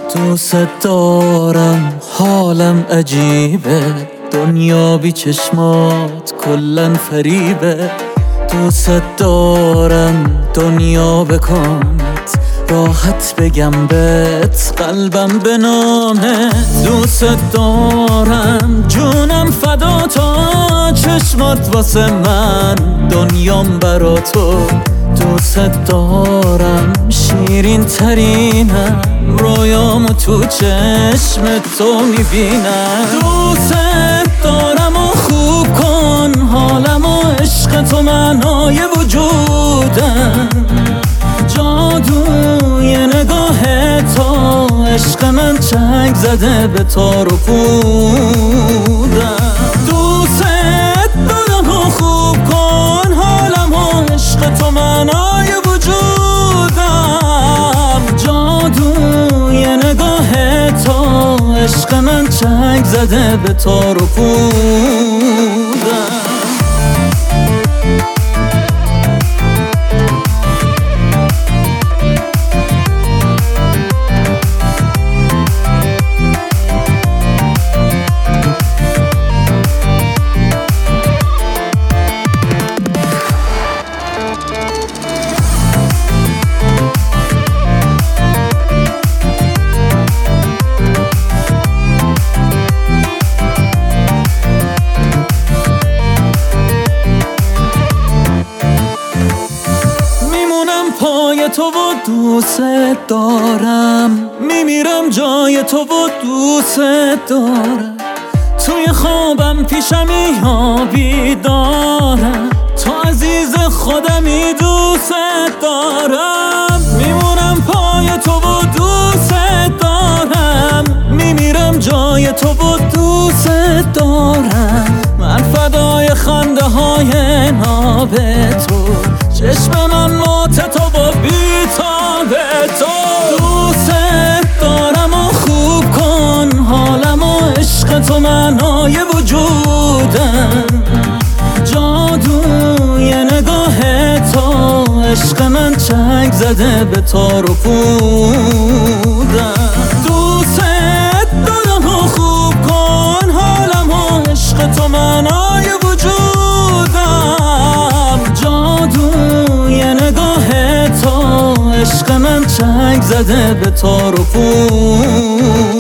دوست دارم، حالم عجیبه، دنیا بی چشمات کلن فریبه. دوست دارم دنیا بکنت، راحت بگم بهت قلبم به نامه. دوست دارم جونم فدا تا چشمات واسه من، دنیام برا تو. دوست دارم شیرین ترینم، رویامو تو چشم تو میبینم. دوست دارم و خوب کن حالم و عشق تو معنای وجودم. جادوی نگاه تو عشق من چنگ زده به تار و پودم. دوست دارم و خوب کن حالم و عشق تو معنای وجودم. جادوی نگاه تو عشق من چنگ زده به تار و پودم. پای تو و دوست دارم، میمیرم جای تو و دوست دارم. توی خوابم پیشمی یا بیدارم، تو عزیز خودمی دوست دارم. میمونم پای تو و دوست دارم، میمیرم جای تو و دوست دارم. من فدای خنده های ناب تو، چشم من مات تو و بی‌تاب تو. دوست دارم و خوب کن حالم و عشق تو معنای وجودم. جادوی نگاه تو عشق من چنگ زده به تار و پودم. دوست دارم و خوب کن حالم و عشق تو معنای وجودم. جادوی نگاه تو عشق من چنگ زده به تار و پود.